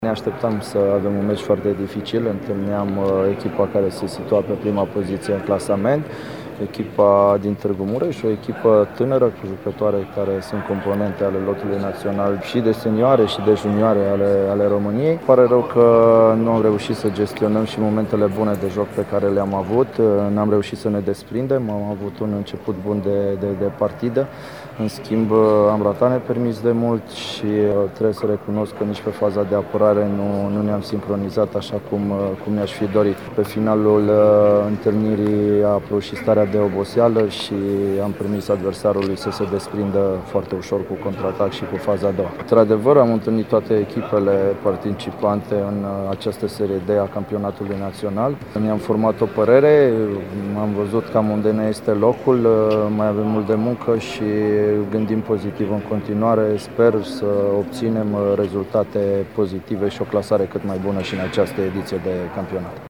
Ne așteptam să avem un meci foarte dificil, întâlneam echipa care se situa pe prima poziție în clasament, echipa din Târgu Mureș, o echipă tânără cu jucătoare care sunt componente ale lotului național și de senioare și de junioare ale României. Pare rău că nu am reușit să gestionăm și momentele bune de joc pe care le-am avut, n-am reușit să ne desprindem, am avut un început bun de partidă. În schimb, am ratat nepermis de mult și trebuie să recunosc că nici pe faza de apărare nu ne-am sincronizat așa cum mi-aș fi dorit. Pe finalul întâlnirii a apărut și starea de oboseală și am permis adversarului să se desprindă foarte ușor cu contraatac și cu faza a doua. Într-adevăr, am întâlnit toate echipele participante în această serie D a campionatului național. Ne-am format o părere, am văzut cam unde ne este locul, mai avem mult de muncă și gândim pozitiv în continuare. Sper să obținem rezultate pozitive și o clasare cât mai bună și în această ediție de campionat.